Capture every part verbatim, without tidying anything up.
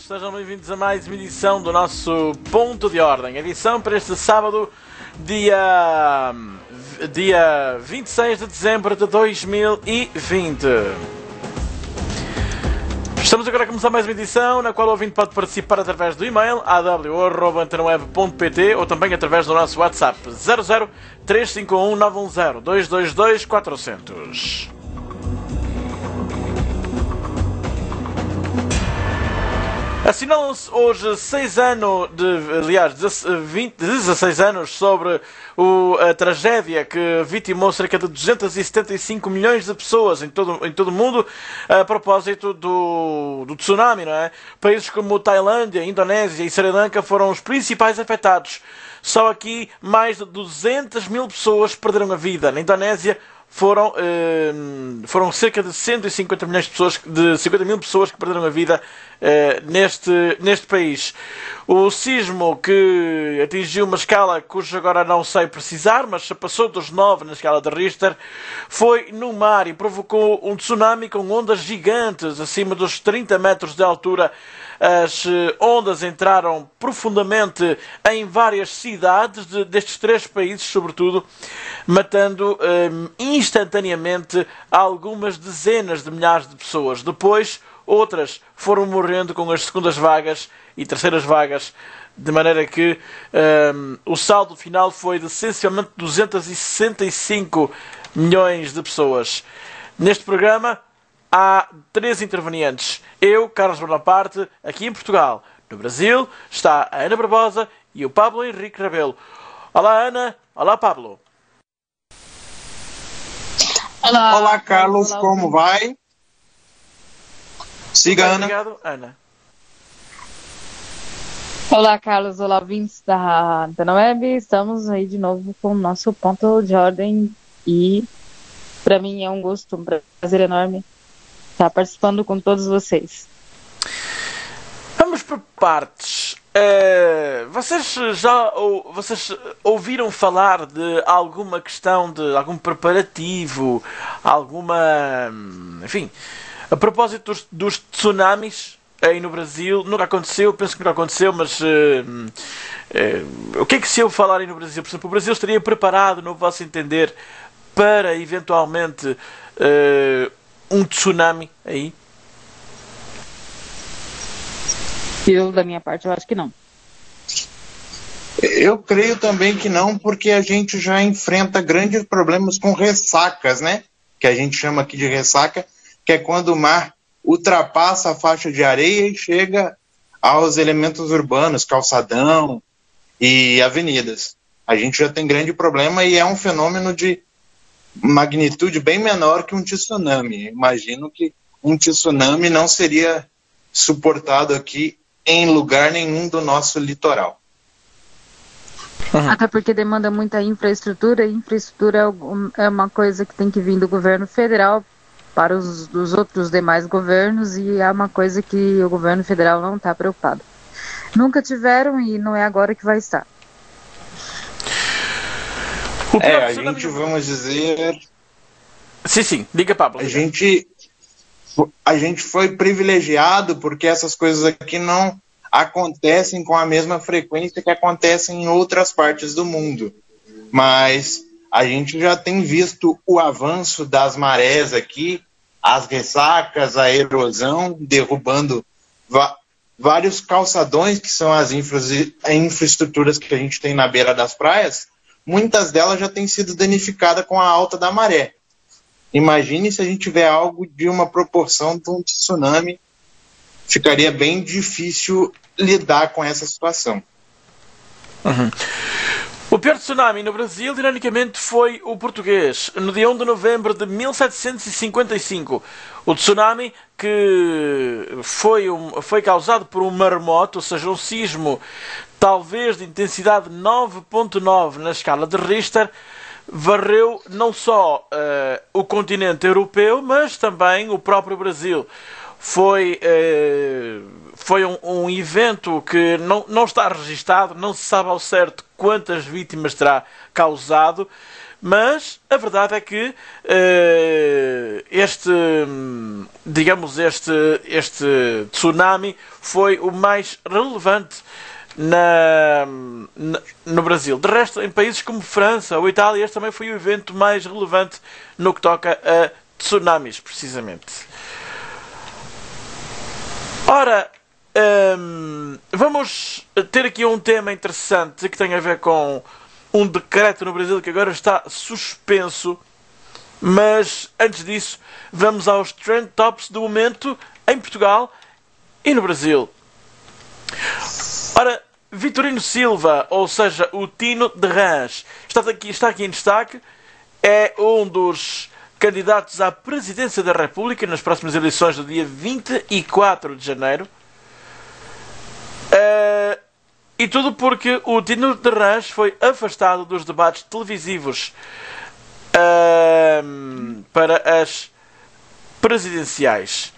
sejam bem-vindos a mais uma edição do nosso Ponto de Ordem. Edição para este sábado, dia, dia vinte e seis de dezembro de dois mil e vinte. Estamos agora a começar mais uma edição, na qual o ouvinte pode participar através do e-mail a w arroba antena web ponto p t ou também através do nosso WhatsApp zero zero três cinco um nove um zero dois dois dois quatro zero zero. Assinalam-se hoje seis anos, de, aliás, vinte, dezasseis anos sobre o, a tragédia que vitimou cerca de duzentos e setenta e cinco milhões de pessoas em todo, em todo o mundo a propósito do, do tsunami, não é? Países como Tailândia, Indonésia e Sri Lanka foram os principais afetados. Só aqui mais de duzentas mil pessoas perderam a vida. Na Indonésia foram, eh, foram cerca de cento e cinquenta milhões de pessoas, de cinquenta mil pessoas que perderam a vida eh, neste, neste país. O sismo que atingiu uma escala cuja agora não sei precisar, mas passou dos nove na escala de Richter, foi no mar e provocou um tsunami com ondas gigantes acima dos trinta metros de altura. As ondas entraram profundamente em várias cidades de, destes três países, sobretudo, matando um, instantaneamente algumas dezenas de milhares de pessoas. Depois, outras foram morrendo com as segundas vagas e terceiras vagas, de maneira que um, o saldo final foi de essencialmente duzentos e sessenta e cinco milhões de pessoas. Neste programa há três intervenientes. Eu, Carlos Bonaparte, aqui em Portugal. No Brasil está a Ana Barbosa e o Pablo Henrique Rabelo. Olá, Ana. Olá, Pablo. Olá, Olá Carlos. Olá, como vai? Siga, Ana. Obrigado, Ana. Olá, Carlos. Olá, ouvintes da Antena Web. Estamos aí de novo com o nosso Ponto de Ordem e para mim é um gosto, um prazer enorme estar participando com todos vocês. Vamos por partes. Uh, vocês já ou, vocês ouviram falar de alguma questão, de algum preparativo, alguma... Enfim, a propósito dos, dos tsunamis aí no Brasil? Nunca aconteceu, penso que nunca aconteceu, mas uh, uh, o que é que se ouve falar aí no Brasil? Por exemplo, o Brasil estaria preparado, no vosso entender, para eventualmente uh, um tsunami aí? Eu, da minha parte, eu acho que não. Eu creio também que não, porque a gente já enfrenta grandes problemas com ressacas, né? Que a gente chama aqui de ressaca, que é quando o mar ultrapassa a faixa de areia e chega aos elementos urbanos, calçadão e avenidas. A gente já tem grande problema e é um fenômeno de magnitude bem menor que um tsunami. Imagino que um tsunami não seria suportado aqui em lugar nenhum do nosso litoral. Até porque demanda muita infraestrutura, e infraestrutura é uma coisa que tem que vir do governo federal para os dos outros demais governos, e é uma coisa que o governo federal não está preocupado. Nunca tiveram e não é agora que vai estar. É, a gente, vamos dizer... Sim, sim, diga, Pablo. A gente, a gente foi privilegiado porque essas coisas aqui não acontecem com a mesma frequência que acontecem em outras partes do mundo. Mas a gente já tem visto o avanço das marés aqui, as ressacas, a erosão, derrubando va- vários calçadões, que são as infra- infraestruturas que a gente tem na beira das praias. Muitas delas já têm sido danificadas com a alta da maré. Imagine se a gente tiver algo de uma proporção de um tsunami, ficaria bem difícil lidar com essa situação. Uhum. O pior tsunami no Brasil, ironicamente, foi o português, no dia um de novembro de mil setecentos e cinquenta e cinco. O tsunami que foi, um, foi causado por um maremoto, ou seja, um sismo talvez de intensidade nove ponto nove na escala de Richter, varreu não só uh, o continente europeu, mas também o próprio Brasil. Foi, uh, foi um, um evento que não, não está registado, não se sabe ao certo quantas vítimas terá causado, mas a verdade é que uh, este, digamos, este, este tsunami foi o mais relevante na, na, no Brasil. De resto, em países como França ou Itália, este também foi o evento mais relevante no que toca a tsunamis, precisamente. Ora, um, vamos ter aqui um tema interessante que tem a ver com um decreto no Brasil que agora está suspenso, mas antes disso vamos aos Trend Tops do momento em Portugal e no Brasil. Ora, Vitorino Silva, ou seja, o Tino de Rãs, está aqui, está aqui em destaque, é um dos candidatos à presidência da República nas próximas eleições do dia vinte e quatro de janeiro. Uh, e tudo porque o Tino de Rãs foi afastado dos debates televisivos uh, para as presidenciais.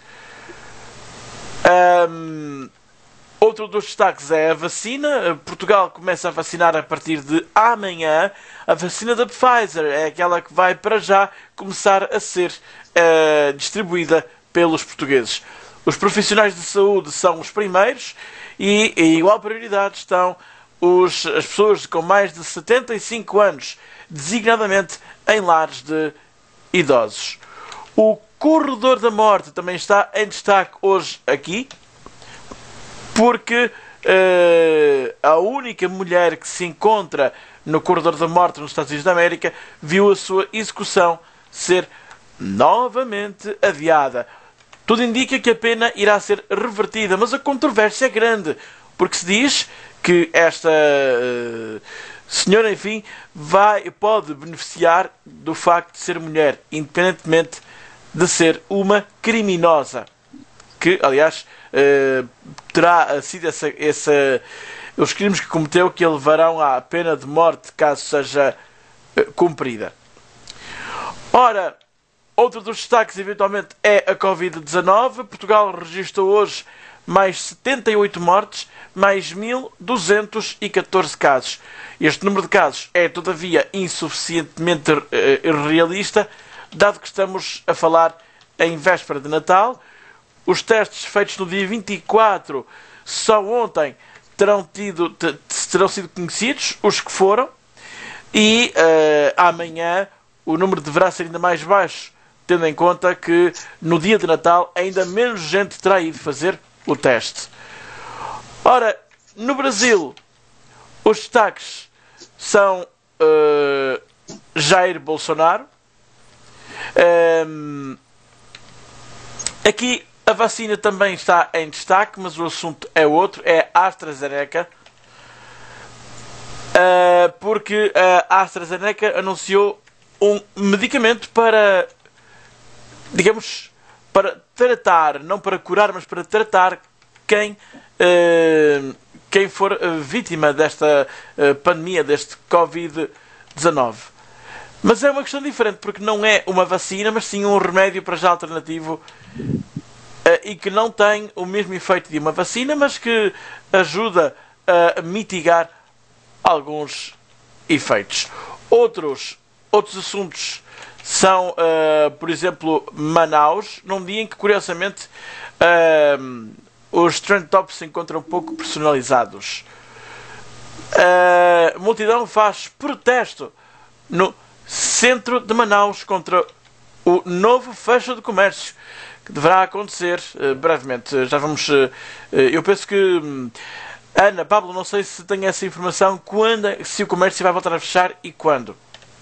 Um, outro dos destaques é a vacina. Portugal começa a vacinar a partir de amanhã. A vacina da Pfizer é aquela que vai para já começar a ser uh, distribuída pelos portugueses. Os profissionais de saúde são os primeiros e em igual prioridade estão os, as pessoas com mais de setenta e cinco anos, designadamente em lares de idosos. O corredor da morte também está em destaque hoje aqui, porque uh, a única mulher que se encontra no corredor da morte nos Estados Unidos da América viu a sua execução ser novamente adiada. Tudo indica que a pena irá ser revertida, mas a controvérsia é grande, porque se diz que esta uh, senhora, enfim, vai, pode beneficiar do facto de ser mulher, independentemente de ser uma criminosa, que, aliás, uh, terá sido essa, essa, os crimes que cometeu que a levarão à pena de morte, caso seja uh, cumprida. Ora, outro dos destaques, eventualmente, é a covid dezanove. Portugal registrou hoje mais setenta e oito mortes, mais mil duzentos e catorze casos. Este número de casos é, todavia, insuficientemente uh, realista, dado que estamos a falar em véspera de Natal. Os testes feitos no dia vinte e quatro, só ontem, terão, tido, terão sido conhecidos, os que foram, e uh, amanhã o número deverá ser ainda mais baixo, tendo em conta que no dia de Natal ainda menos gente terá ido fazer o teste. Ora, no Brasil, os destaques são uh, Jair Bolsonaro. Um, aqui a vacina também está em destaque, mas o assunto é outro, é a AstraZeneca. Uh, porque a AstraZeneca anunciou um medicamento para, digamos, para tratar, não para curar, mas para tratar quem, uh, quem for vítima desta uh, pandemia, deste covid dezanove. Mas é uma questão diferente, porque não é uma vacina, mas sim um remédio para já alternativo uh, e que não tem o mesmo efeito de uma vacina, mas que ajuda a mitigar alguns efeitos. Outros Outros assuntos são, uh, por exemplo, Manaus, num dia em que, curiosamente, uh, os Trend Tops se encontram um pouco personalizados. A uh, multidão faz protesto no centro de Manaus contra o novo fecho de comércio, que deverá acontecer uh, brevemente. Já vamos... Uh, eu penso que... Um, Ana, Pablo, não sei se tem essa informação, quando, se o comércio vai voltar a fechar e quando.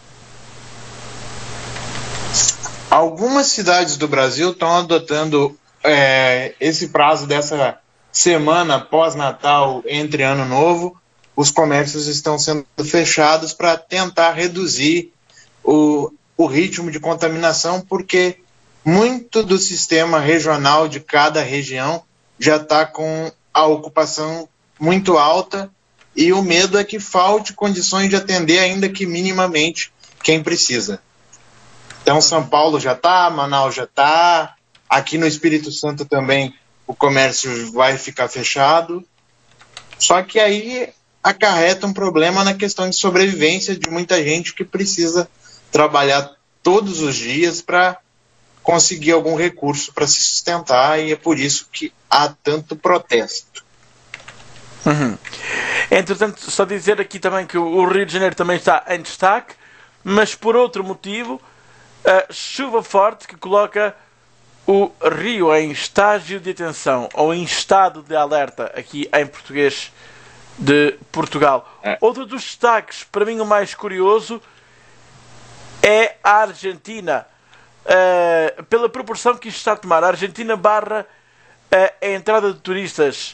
Algumas cidades do Brasil estão adotando é, esse prazo dessa semana pós-Natal entre Ano Novo. Os comércios estão sendo fechados para tentar reduzir o, o ritmo de contaminação, porque muito do sistema regional de cada região já está com a ocupação muito alta e o medo é que falte condições de atender, ainda que minimamente, quem precisa. Então, São Paulo já está, Manaus já está, aqui no Espírito Santo também o comércio vai ficar fechado. Só que aí acarreta um problema na questão de sobrevivência de muita gente que precisa trabalhar todos os dias para conseguir algum recurso para se sustentar, e é por isso que há tanto protesto. Uhum. Entretanto, só dizer aqui também que o Rio de Janeiro também está em destaque, mas por outro motivo, a chuva forte que coloca o Rio em estágio de atenção, ou em estado de alerta, aqui em português de Portugal. É. Outro dos destaques, para mim o mais curioso, é a Argentina. Uh, pela proporção que isto está a tomar. A Argentina barra uh, a entrada de turistas.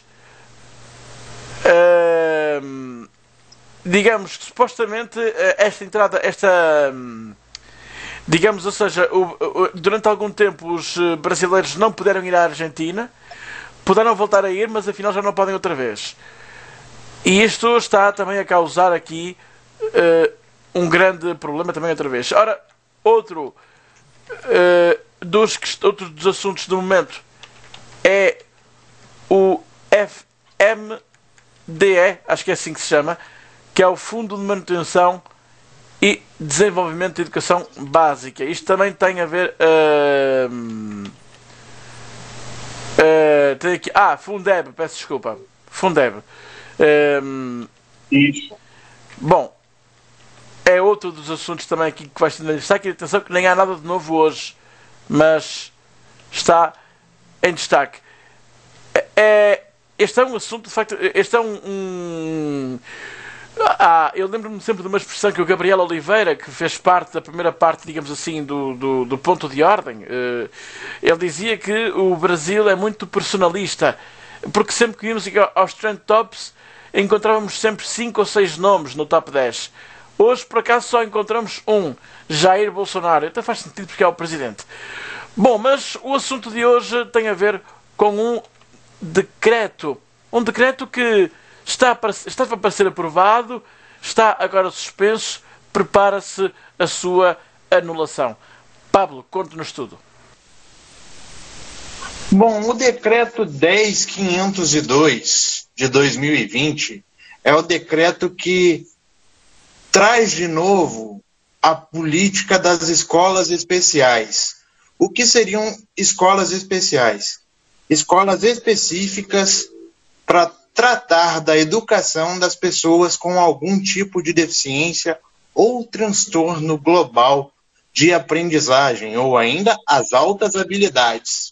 Uh, digamos que supostamente uh, esta entrada, esta... Um, digamos, ou seja, o, o, durante algum tempo os brasileiros não puderam ir à Argentina, puderam voltar a ir, mas afinal já não podem outra vez. E isto está também a causar aqui uh, um grande problema também outra vez. Ora, outro, uh, dos, outro dos assuntos do momento é o F M D E, acho que é assim que se chama, que é o Fundo de Manutenção e Desenvolvimento de Educação Básica. Isto também tem a ver... Uh, uh, tem aqui, ah, Fundeb, peço desculpa. Fundeb. Um, Isso. Bom, é outro dos assuntos também aqui que vai ser em destaque. Atenção que nem há nada de novo hoje, mas está em destaque. É, este é um assunto, de facto, este é um... um ah, eu lembro-me sempre de uma expressão que o Gabriel Oliveira, que fez parte da primeira parte, digamos assim, do, do, do ponto de ordem, uh, ele dizia que o Brasil é muito personalista, porque sempre que íamos aos Trend Tops encontrávamos sempre cinco ou seis nomes no top dez. Hoje, por acaso, só encontramos um, Jair Bolsonaro. Até faz sentido porque é o presidente. Bom, mas o assunto de hoje tem a ver com um decreto. Um decreto que está para, estava para ser aprovado, está agora suspenso, prepara-se a sua anulação. Pablo, conte-nos tudo. Bom, o decreto dez mil quinhentos e dois de dois mil e vinte é o decreto que traz de novo a política das escolas especiais. O que seriam escolas especiais? Escolas específicas para tratar da educação das pessoas com algum tipo de deficiência ou transtorno global de aprendizagem, ou ainda as altas habilidades.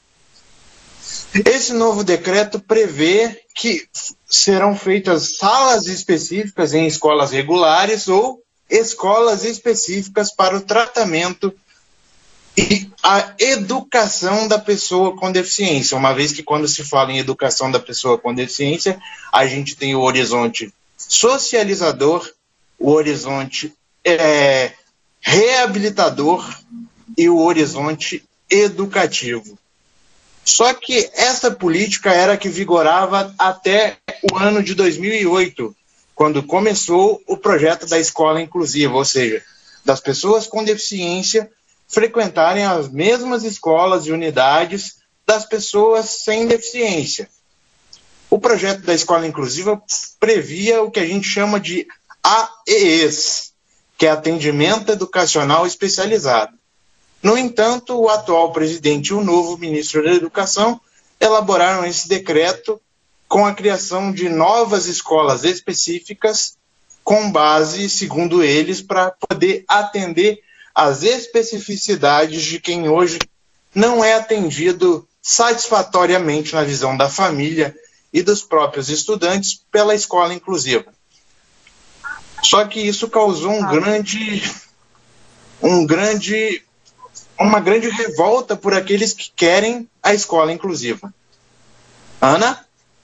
Esse novo decreto prevê que serão feitas salas específicas em escolas regulares ou escolas específicas para o tratamento e a educação da pessoa com deficiência, uma vez que quando se fala em educação da pessoa com deficiência, a gente tem o horizonte socializador, o horizonte é, reabilitador e o horizonte educativo. Só que essa política era a que vigorava até o ano de dois mil e oito, quando começou o projeto da escola inclusiva, ou seja, das pessoas com deficiência frequentarem as mesmas escolas e unidades das pessoas sem deficiência. O projeto da escola inclusiva previa o que a gente chama de A E Es, que é Atendimento Educacional Especializado. No entanto, o atual presidente e o novo ministro da Educação elaboraram esse decreto com a criação de novas escolas específicas com base, segundo eles, para poder atender às especificidades de quem hoje não é atendido satisfatoriamente na visão da família e dos próprios estudantes pela escola inclusiva. Só que isso causou um grande, um grande, uma grande revolta por aqueles que querem a escola inclusiva. Ana?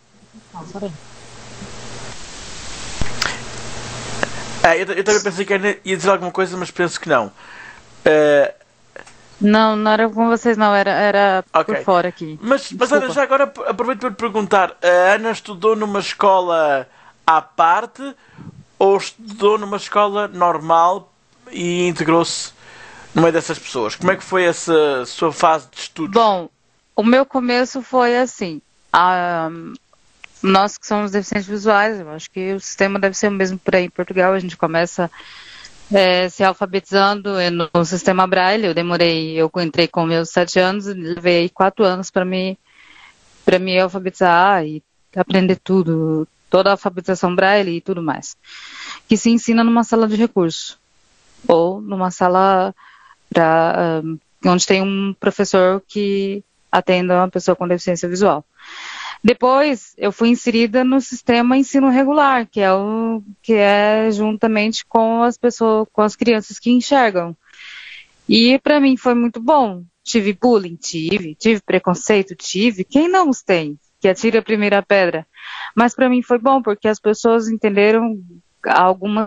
É, eu, eu também pensei que ia dizer alguma coisa, mas penso que não. Uh... Não, não era com vocês não, era, era okay. por fora aqui. Mas, mas Ana, já agora aproveito para perguntar, a Ana estudou numa escola à parte ou estudou numa escola normal e integrou-se no meio dessas pessoas? Como é que foi essa sua fase de estudos? Bom, o meu começo foi assim, a, nós que somos deficientes visuais, eu acho que o sistema deve ser o mesmo por aí em Portugal, a gente começa é, se alfabetizando no, no sistema Braille. Eu demorei, eu entrei com meus sete anos e levei quatro anos para me, para me alfabetizar e aprender tudo, toda a alfabetização Braille e tudo mais. Que se ensina numa sala de recurso ou numa sala pra, um, onde tem um professor que atenda uma pessoa com deficiência visual. Depois, eu fui inserida no sistema ensino regular, que é o que é juntamente com as pessoas, com as crianças que enxergam. E para mim foi muito bom. Tive bullying, tive, tive preconceito, tive. Quem não os tem? Que atira a primeira pedra. Mas para mim foi bom, porque as pessoas entenderam, algumas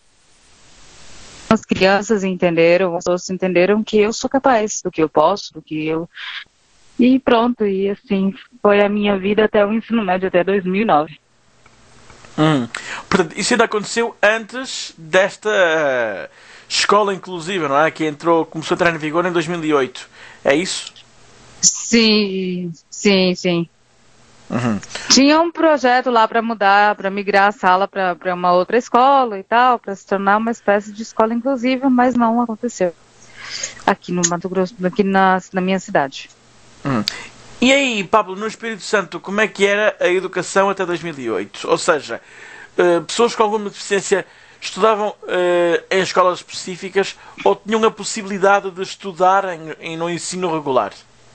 crianças entenderam, as pessoas entenderam que eu sou capaz, do que eu posso, do que eu... E pronto, e assim, foi a minha vida até o ensino médio, até dois mil e nove. Hum. Portanto, isso ainda aconteceu antes desta uh, escola inclusiva, não é? Que entrou, começou a entrar em vigor em dois mil e oito. É isso? Sim, sim, sim. Uhum. Tinha um projeto lá para mudar, para migrar a sala para uma outra escola e tal, para se tornar uma espécie de escola inclusiva, mas não aconteceu. Aqui no Mato Grosso, aqui na, na minha cidade. Hum. E aí, Pablo, no Espírito Santo, como é que era a educação até dois mil e oito? Ou seja, uh, pessoas com alguma deficiência estudavam uh, em escolas específicas ou tinham a possibilidade de estudar em, em, no ensino regular?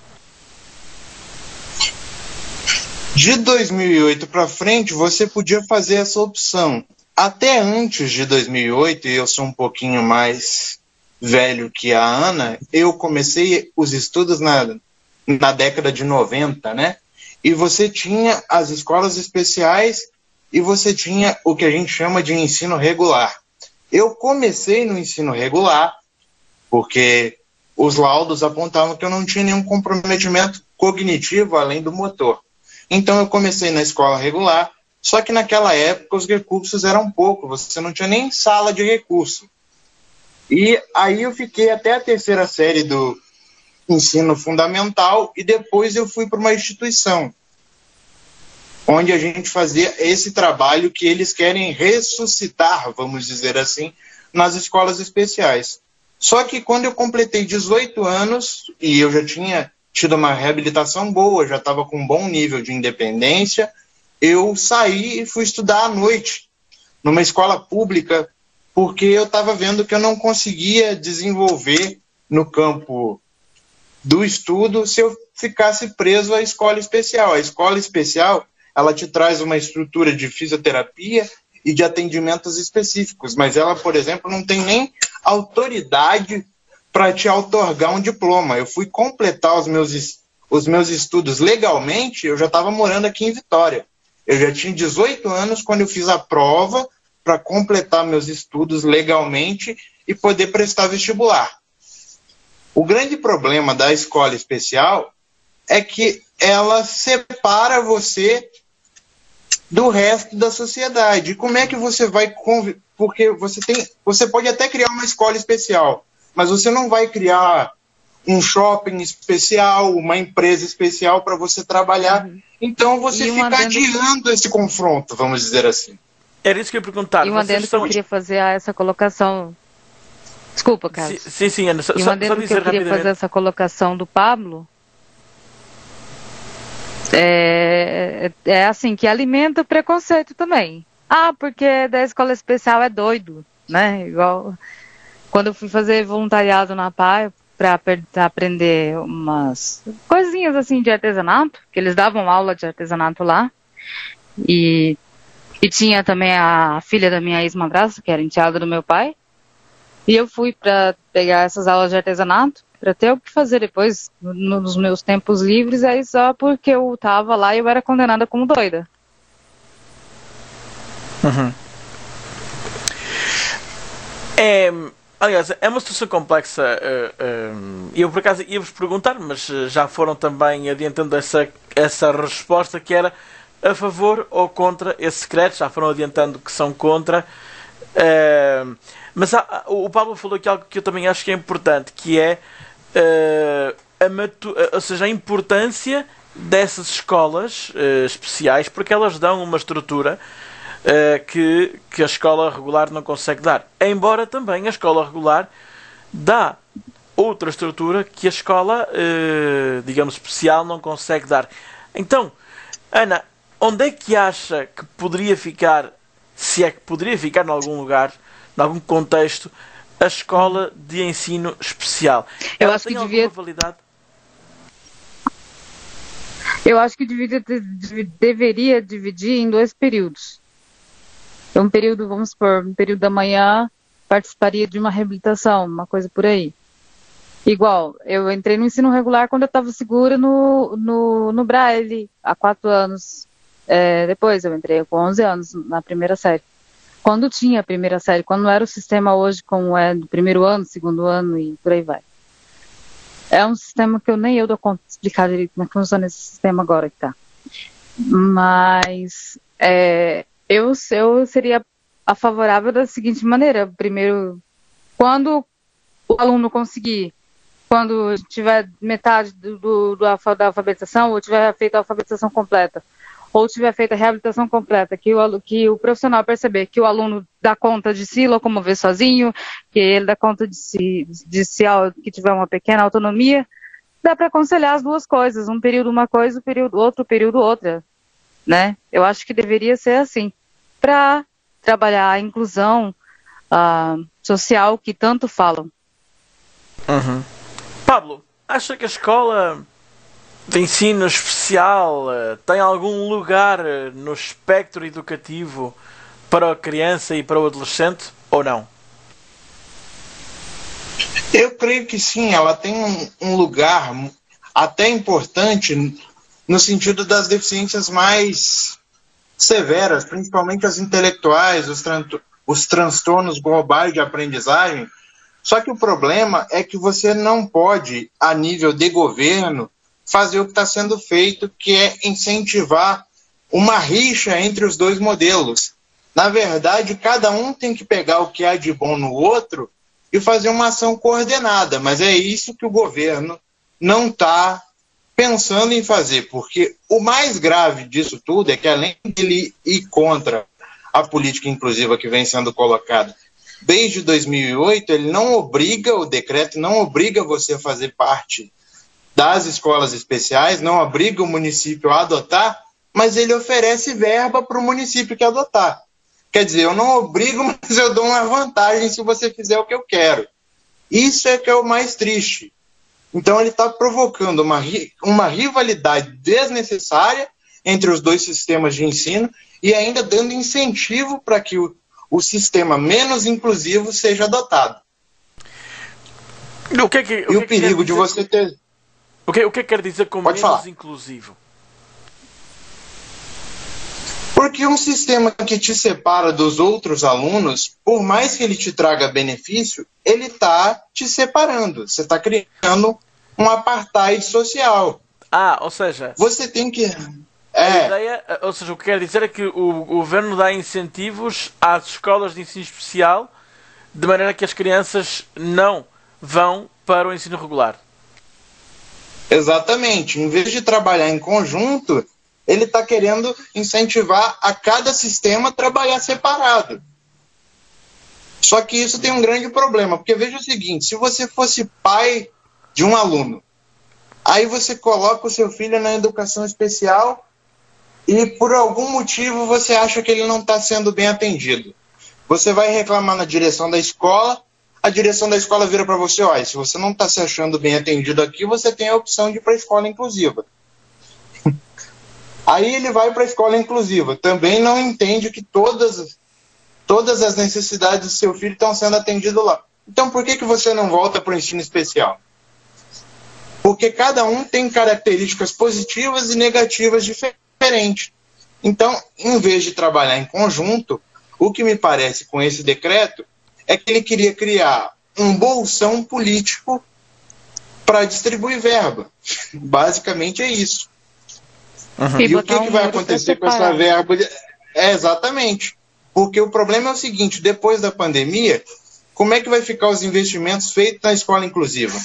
De dois mil e oito para frente, você podia fazer essa opção. Até antes de dois mil e oito, e eu sou um pouquinho mais velho que a Ana, eu comecei os estudos na... na década de noventa, né? E você tinha as escolas especiais e você tinha o que a gente chama de ensino regular. Eu comecei no ensino regular porque os laudos apontavam que eu não tinha nenhum comprometimento cognitivo além do motor. Então eu comecei na escola regular, só que naquela época os recursos eram poucos, você não tinha nem sala de recurso. E aí eu fiquei até a terceira série do ensino fundamental e depois eu fui para uma instituição onde a gente fazia esse trabalho que eles querem ressuscitar, vamos dizer assim, nas escolas especiais. Só que quando eu completei dezoito anos e eu já tinha tido uma reabilitação boa, já estava com um bom nível de independência, eu saí e fui estudar à noite numa escola pública porque eu estava vendo que eu não conseguia desenvolver no campo do estudo se eu ficasse preso à escola especial. A escola especial, ela te traz uma estrutura de fisioterapia e de atendimentos específicos, mas ela, por exemplo, não tem nem autoridade para te outorgar um diploma. Eu fui completar os meus, os meus estudos legalmente, eu já estava morando aqui em Vitória. Eu já tinha dezoito anos quando eu fiz a prova para completar meus estudos legalmente e poder prestar vestibular. O grande problema da escola especial é que ela separa você do resto da sociedade. E como é que você vai conviver? Porque você tem, você pode até criar uma escola especial, mas você não vai criar um shopping especial, uma empresa especial para você trabalhar. Uhum. Então você fica adendo... adiando esse confronto, vamos dizer assim. Era isso que eu ia perguntar. E um adendo são... que eu queria fazer a essa colocação... Desculpa, Carlos. Sim, sim, sim Ana. Só, e um adendo que eu queria fazer essa colocação do Pablo é, é assim, que alimenta o preconceito também. Ah, porque da escola especial é doido, né? Igual quando eu fui fazer voluntariado na P A I para aprender umas coisinhas assim de artesanato, que eles davam aula de artesanato lá. E, e tinha também a filha da minha ex-madrasta, que era enteada do meu pai. E eu fui para pegar essas aulas de artesanato, para ter o que fazer depois, nos meus tempos livres, aí só porque eu tava lá e eu era condenada como doida. Uhum. É, aliás, é uma situação complexa. Uh, uh, eu, por acaso, ia-vos perguntar, mas já foram também adiantando essa, essa resposta, que era a favor ou contra esse secreto. Já foram adiantando que são contra. Uh, mas há, o Pablo falou aqui algo que eu também acho que é importante, que é uh, a matu- ou seja, a importância dessas escolas uh, especiais, porque elas dão uma estrutura uh, que, que a escola regular não consegue dar. Embora também a escola regular dá outra estrutura que a escola, uh, digamos, especial não consegue dar. Então, Ana, onde é que acha que poderia ficar, se é que poderia ficar em algum lugar, em algum contexto, a escola de ensino especial? Eu Ela acho tem que alguma devia... validade? Eu acho que deveria, deveria dividir em dois períodos. Um período, vamos supor, um período da manhã, participaria de uma reabilitação, uma coisa por aí. Igual, eu entrei no ensino regular quando eu estava segura no, no, no Braille, há quatro anos. É, depois eu entrei com onze anos na primeira série. Quando tinha a primeira série, quando não era o sistema hoje como é do primeiro ano, segundo ano e por aí vai. É um sistema que eu nem eu dou conta de explicar direito como é que funciona esse sistema agora que tá. Mas é, eu, eu seria a favorável da seguinte maneira. Primeiro, quando o aluno conseguir, quando tiver metade do, do, do, da alfabetização, ou tiver feito a alfabetização completa, ou tiver feita a reabilitação completa, que o, que o profissional perceber que o aluno dá conta de se locomover sozinho, que ele dá conta de se, de se que tiver uma pequena autonomia, dá para aconselhar as duas coisas, um período uma coisa, um período, outro período outra, né? Eu acho que deveria ser assim, para trabalhar a inclusão uh, social que tanto falam. Uhum. Pablo, acha que a escola de ensino especial uh, tem algum lugar uh, no espectro educativo para a criança e para o adolescente, ou não? Eu creio que sim, ela tem um, um lugar até importante no sentido das deficiências mais severas, principalmente as intelectuais, os, tran os transtornos globais de aprendizagem. Só que o problema é que você não pode, a nível de governo, fazer o que está sendo feito, que é incentivar uma rixa entre os dois modelos. Na verdade, cada um tem que pegar o que há de bom no outro e fazer uma ação coordenada, mas é isso que o governo não está pensando em fazer, porque o mais grave disso tudo é que, além de ele ir contra a política inclusiva que vem sendo colocada desde dois mil e oito, ele não obriga, o decreto não obriga você a fazer parte das escolas especiais, não obriga o município a adotar, mas ele oferece verba para o município que adotar. Quer dizer, eu não obrigo, mas eu dou uma vantagem se você fizer o que eu quero. Isso é que é o mais triste. Então ele está provocando uma, uma rivalidade desnecessária entre os dois sistemas de ensino e ainda dando incentivo para que o, o sistema menos inclusivo seja adotado. O que é que, o e que o é perigo que de você ter... O que, o que é que quer dizer com Pode menos falar. inclusivo? Porque um sistema que te separa dos outros alunos, por mais que ele te traga benefício, ele está te separando. Você está criando um apartheid social. Ah, ou seja... Você tem que... A É, ideia, ou seja, o que quer dizer é que o governo dá incentivos às escolas de ensino especial de maneira que as crianças não vão para o ensino regular. exatamente. Em vez de trabalhar em conjunto, ele está querendo incentivar a cada sistema a trabalhar separado. Só que isso tem um grande problema, porque veja o seguinte, se você fosse pai de um aluno, aí você coloca o seu filho na educação especial e por algum motivo você acha que ele não está sendo bem atendido. Você vai reclamar na direção da escola, a direção da escola vira para você, olha, se você não está se achando bem atendido aqui, você tem a opção de ir para a escola inclusiva. Aí ele vai para a escola inclusiva, também não entende que todas, todas as necessidades do seu filho estão sendo atendidas lá. Então por que, que você não volta para o ensino especial? Porque cada um tem características positivas e negativas diferentes. Então, em vez de trabalhar em conjunto, o que me parece com esse decreto é que ele queria criar um bolsão político para distribuir verba. Basicamente é isso. Uhum. E, e o que, que vai acontecer com essa verba? É exatamente. Porque o problema é o seguinte, depois da pandemia, como é que vai ficar os investimentos feitos na escola inclusiva?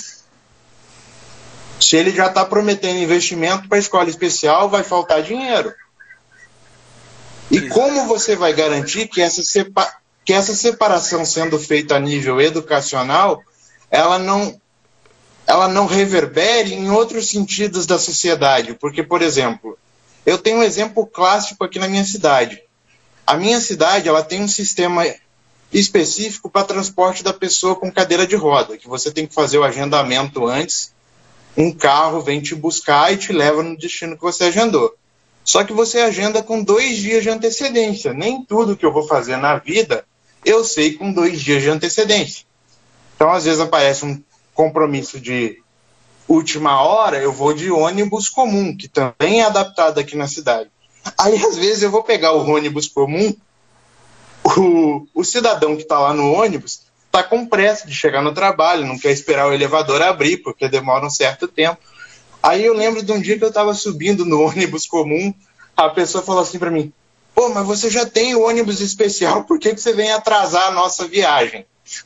Se ele já está prometendo investimento para a escola especial, vai faltar dinheiro. E como você vai garantir que essa, sepa que essa separação sendo feita a nível educacional, ela não, ela não reverbere em outros sentidos da sociedade? Porque, por exemplo, eu tenho um exemplo clássico aqui na minha cidade. A minha cidade, ela tem um sistema específico para transporte da pessoa com cadeira de roda, que você tem que fazer o agendamento antes, um carro vem te buscar e te leva no destino que você agendou. Só que você agenda com dois dias de antecedência. Nem tudo que eu vou fazer na vida eu sei com dois dias de antecedência. Então, às vezes, aparece um compromisso de última hora, eu vou de ônibus comum, que também é adaptado aqui na cidade. Aí, às vezes, eu vou pegar o ônibus comum, o, o cidadão que está lá no ônibus está com pressa de chegar no trabalho, não quer esperar o elevador abrir, porque demora um certo tempo. Aí eu lembro de um dia que eu estava subindo no ônibus comum, a pessoa falou assim para mim: pô, mas você já tem o ônibus especial, por que, que você vem atrasar a nossa viagem?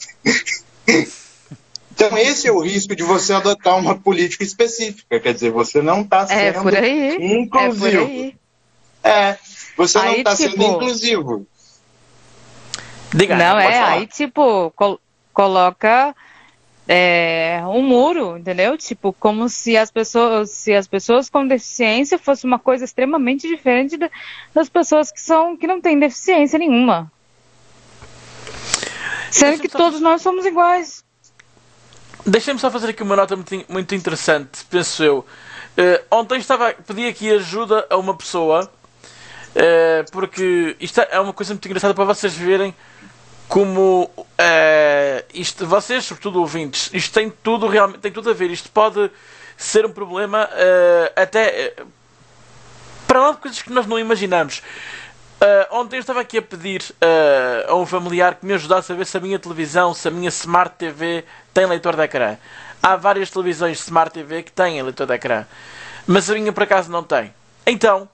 Então esse é o risco de você adotar uma política específica, quer dizer, você não está sendo É por aí. inclusivo. É, por aí. É, você Aí, não está tipo, sendo inclusivo. Diga, Não, pode é, falar. aí, tipo, col- coloca é, um muro, entendeu? Tipo, como se as pessoas, se as pessoas com deficiência fosse uma coisa extremamente diferente da- das pessoas que são, que não têm deficiência nenhuma. Sendo Deixa-me que só todos nós somos iguais. Deixem-me só fazer aqui uma nota muito, in- muito interessante, penso eu. Eh, ontem estava a pedir aqui ajuda a uma pessoa, eh, porque isto é uma coisa muito engraçada para vocês verem como eh, isto, vocês, sobretudo ouvintes, isto tem tudo, realmente, tem tudo a ver. Isto pode ser um problema eh, até eh, para lá de coisas que nós não imaginamos. Uh, ontem eu estava aqui a pedir uh, a um familiar que me ajudasse a ver se a minha televisão, se a minha Smart T V tem leitor de ecrã. Há várias televisões Smart T V que têm leitor de ecrã, mas a minha por acaso não tem. Então,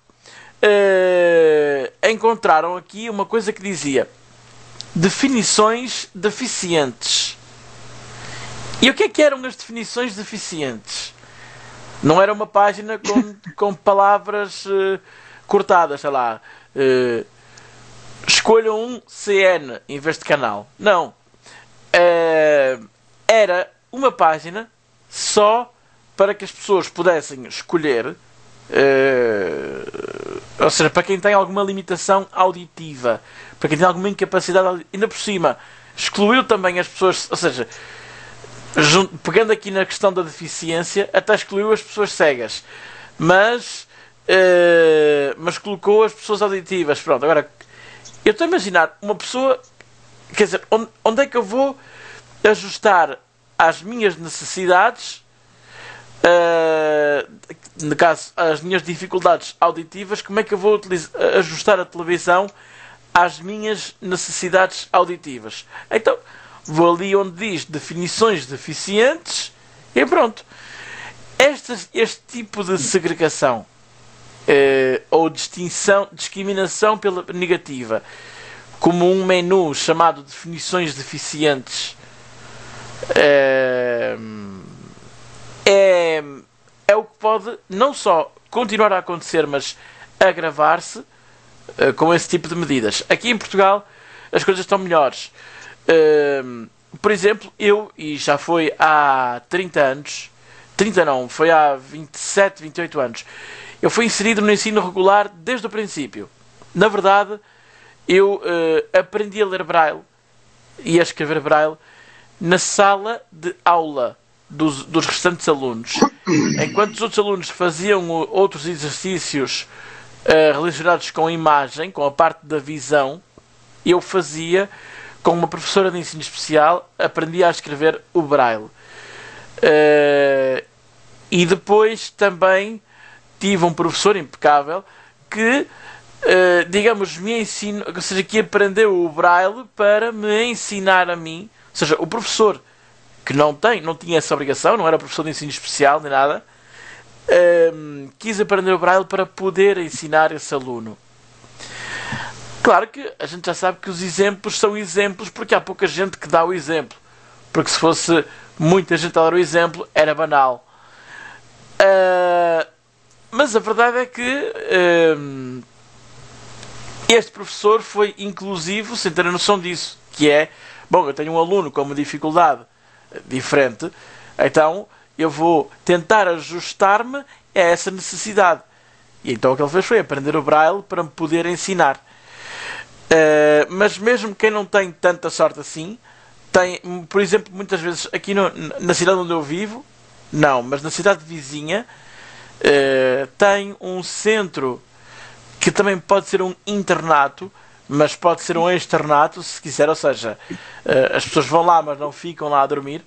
uh, encontraram aqui uma coisa que dizia definições deficientes. E o que é que eram as definições deficientes? Não era uma página com, com palavras uh, cortadas, sei lá. Uh, escolham um C N em vez de canal. Não. Uh, era uma página só para que as pessoas pudessem escolher, uh, ou seja, para quem tem alguma limitação auditiva, para quem tem alguma incapacidade auditiva. Ainda por cima, excluiu também as pessoas, ou seja, pegando aqui na questão da deficiência, até excluiu as pessoas cegas, mas Uh, mas colocou as pessoas auditivas. Pronto, agora eu estou a imaginar uma pessoa, quer dizer, onde, onde é que eu vou ajustar às minhas necessidades, uh, no caso, as minhas dificuldades auditivas, como é que eu vou utilizar, ajustar a televisão às minhas necessidades auditivas? Então vou ali onde diz definições deficientes e pronto. Este, este tipo de segregação Uh, ou distinção, discriminação pela negativa, como um menu chamado definições deficientes, uh, é, é o que pode não só continuar a acontecer, mas agravar-se uh, com esse tipo de medidas. Aqui em Portugal as coisas estão melhores. Uh, por exemplo, eu, e já foi há trinta anos, trinta não, foi há vinte e sete, vinte e oito anos, eu fui inserido no ensino regular desde o princípio. Na verdade, eu uh, aprendi a ler Braille e a escrever Braille na sala de aula dos, dos restantes alunos. Enquanto os outros alunos faziam outros exercícios uh, relacionados com a imagem, com a parte da visão, eu fazia, com uma professora de ensino especial, aprendia a escrever o Braille. Uh, e depois também tive um professor impecável que, uh, digamos, me ensinou, ou seja, que aprendeu o Braille para me ensinar a mim, ou seja, o professor que não tem, não tinha essa obrigação, não era professor de ensino especial nem nada, uh, quis aprender o Braille para poder ensinar esse aluno. Claro que a gente já sabe que os exemplos são exemplos porque há pouca gente que dá o exemplo, porque se fosse muita gente a dar o exemplo era banal. Uh, Mas a verdade é que hum, Este professor foi inclusivo sem ter a noção disso, que é, bom, eu tenho um aluno com uma dificuldade diferente, então eu vou tentar ajustar-me a essa necessidade. E então o que ele fez foi aprender o Braille para me poder ensinar. Uh, mas mesmo quem não tem tanta sorte assim, tem, por exemplo, muitas vezes aqui no, na cidade onde eu vivo, não, mas na cidade vizinha, uh, tem um centro que também pode ser um internato, mas pode ser um externato, se quiser, ou seja, uh, as pessoas vão lá, mas não ficam lá a dormir,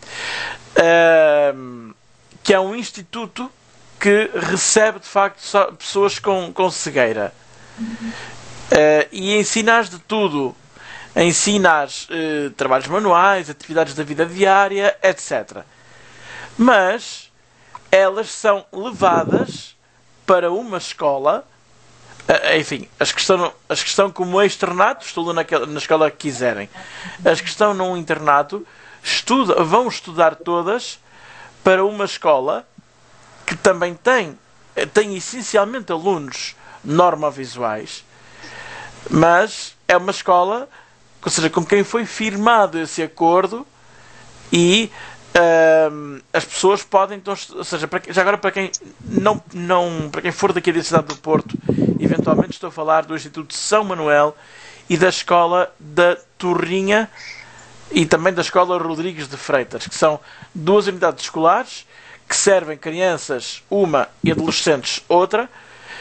uh, que é um instituto que recebe, de facto, só pessoas com, com cegueira. Uh, e ensina-as de tudo. Ensina-as uh, trabalhos manuais, atividades da vida diária, etcétera. Mas elas são levadas para uma escola, uh, enfim, as que, estão, as que estão como externato estudam naquela, na escola que quiserem. As que estão num internato estuda, vão estudar todas para uma escola que também tem, tem essencialmente alunos normovisuais, mas é uma escola, ou seja, com quem foi firmado esse acordo e uh, as pessoas podem, então, ou seja, para, já agora para quem não, não, para quem for daqui da cidade do Porto, eventualmente estou a falar do Instituto de São Manuel e da Escola da Torrinha e também da Escola Rodrigues de Freitas, que são duas unidades escolares que servem crianças uma e adolescentes outra.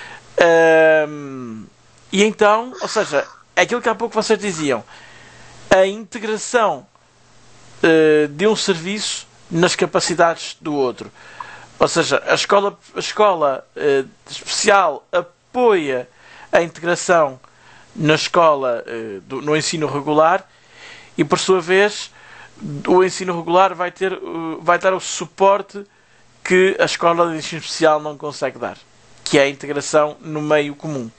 Uh, E então, ou seja, é aquilo que há pouco vocês diziam, a integração uh, de um serviço nas capacidades do outro. Ou seja, a escola, a escola uh, especial apoia a integração na escola, uh, do, no ensino regular, e por sua vez o ensino regular vai, ter, uh, vai dar o suporte que a escola de ensino especial não consegue dar, que é a integração no meio comum.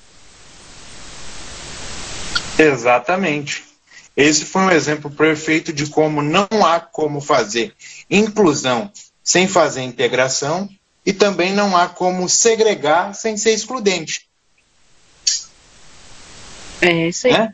Exatamente. Esse foi um exemplo perfeito de como não há como fazer inclusão sem fazer integração e também não há como segregar sem ser excludente. É isso aí. Né?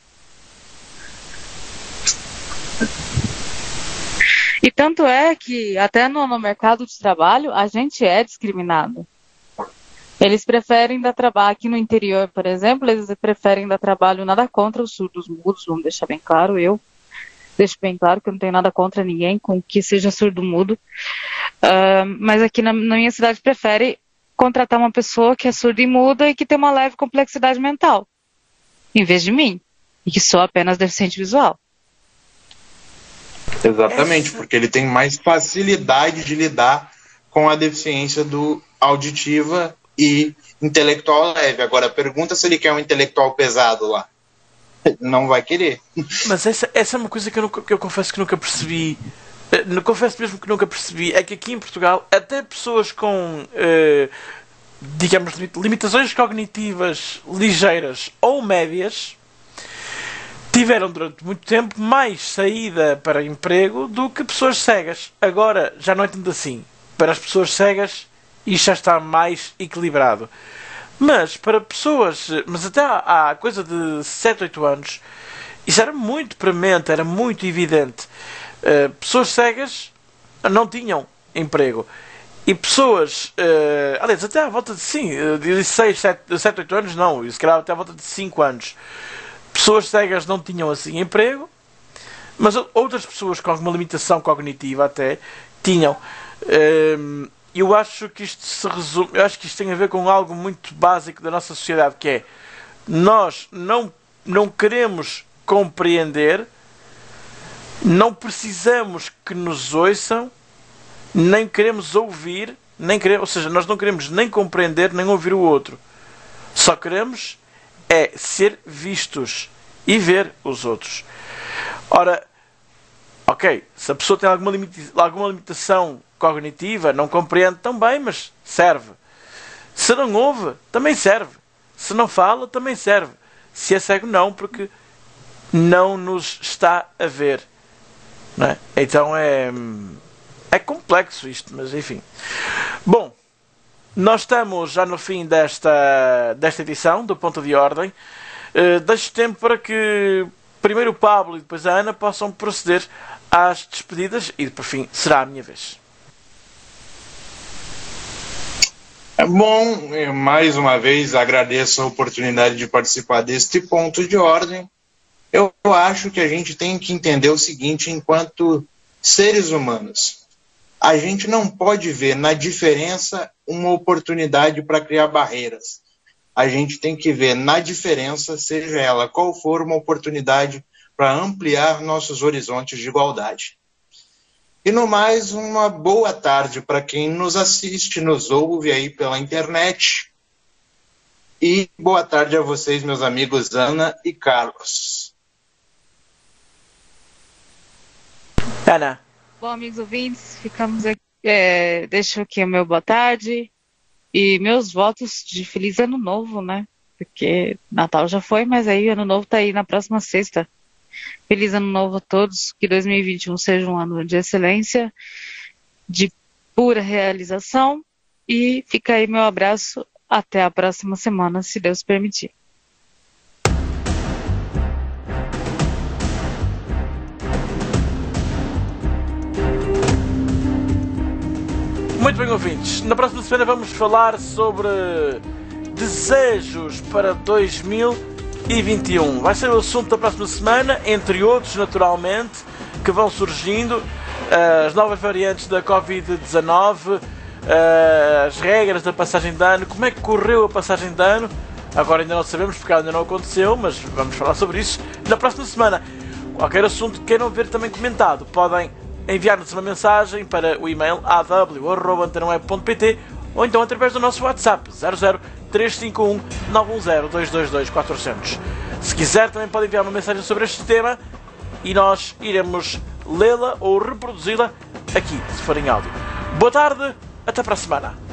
E tanto é que até no, no mercado de trabalho a gente é discriminado. Eles preferem dar trabalho, aqui no interior, por exemplo, eles preferem dar trabalho, nada contra os surdos mudos, vamos deixar bem claro, eu deixo bem claro que eu não tenho nada contra ninguém com que seja surdo mudo, uh, mas aqui na, na minha cidade prefere contratar uma pessoa que é surda e muda e que tem uma leve complexidade mental, em vez de mim, e que sou apenas deficiente visual. Exatamente, porque ele tem mais facilidade de lidar com a deficiência do auditiva e intelectual leve. Agora, pergunta se ele quer um intelectual pesado lá. Não vai querer. Mas essa, essa é uma coisa que eu, nunca, que eu confesso que nunca percebi. Eu confesso mesmo que nunca percebi. É que aqui em Portugal, até pessoas com, eh, digamos, limitações cognitivas ligeiras ou médias tiveram durante muito tempo mais saída para emprego do que pessoas cegas. Agora, já não é tanto assim. Para as pessoas cegas, isto já está mais equilibrado. Mas para pessoas, mas até há coisa de sete, oito anos, isso era muito premente, era muito evidente. Uh, pessoas cegas não tinham emprego. E pessoas, uh, aliás, até à volta de sim, de seis, sete, oito anos, não, se calhar até à volta de cinco anos. Pessoas cegas não tinham assim emprego, mas outras pessoas com alguma limitação cognitiva até tinham. Uh, Eu acho que isto se resume, eu acho que isto tem a ver com algo muito básico da nossa sociedade, que é nós não, não queremos compreender, não precisamos que nos ouçam, nem queremos ouvir, nem queremos, ou seja, nós não queremos nem compreender nem ouvir o outro. Só queremos é ser vistos e ver os outros. Ora, ok, se a pessoa tem alguma, limita- alguma limitação cognitiva, não compreende tão bem, mas serve. Se não ouve, também serve. Se não fala, também serve. Se é cego, não, porque não nos está a ver. Não é? Então é, é complexo isto, mas enfim. Bom, Nós estamos já no fim desta, desta edição do Ponto de Ordem. Uh, deixo tempo para que primeiro o Pablo e depois a Ana possam proceder às despedidas e, por fim, será a minha vez. É bom, mais uma vez agradeço a oportunidade de participar deste Ponto de Ordem. Eu acho que a gente tem que entender o seguinte, enquanto seres humanos. A gente não pode ver na diferença uma oportunidade para criar barreiras. A gente tem que ver na diferença, seja ela qual for, uma oportunidade para ampliar nossos horizontes de igualdade. E no mais, uma boa tarde para quem nos assiste, nos ouve aí pela internet. E boa tarde a vocês, meus amigos Ana e Carlos. Ana. Bom, amigos ouvintes, ficamos aqui. É, deixo aqui o meu boa tarde e meus votos de feliz ano novo, né? Porque Natal já foi, mas aí ano novo tá aí na próxima sexta. Feliz ano novo a todos, que dois mil e vinte e um seja um ano de excelência, de pura realização, e fica aí meu abraço até a próxima semana, se Deus permitir. Muito bem, ouvintes. Na próxima semana vamos falar sobre desejos para dois mil e vinte e um. Vai ser o assunto da próxima semana, entre outros, naturalmente, que vão surgindo. As novas variantes da covid dezanove, as regras da passagem de ano, como é que correu a passagem de ano. Agora ainda não sabemos porque ainda não aconteceu, mas vamos falar sobre isso na próxima semana. Qualquer assunto que queiram ver também comentado, podem enviar-nos uma mensagem para o e-mail a w arroba antena web ponto p t ou então através do nosso WhatsApp zero zero três cinco um nove um zero dois dois dois quatro zero zero. Se quiser também pode enviar uma mensagem sobre este tema e nós iremos lê-la ou reproduzi-la aqui, se for em áudio. Boa tarde, até para a semana.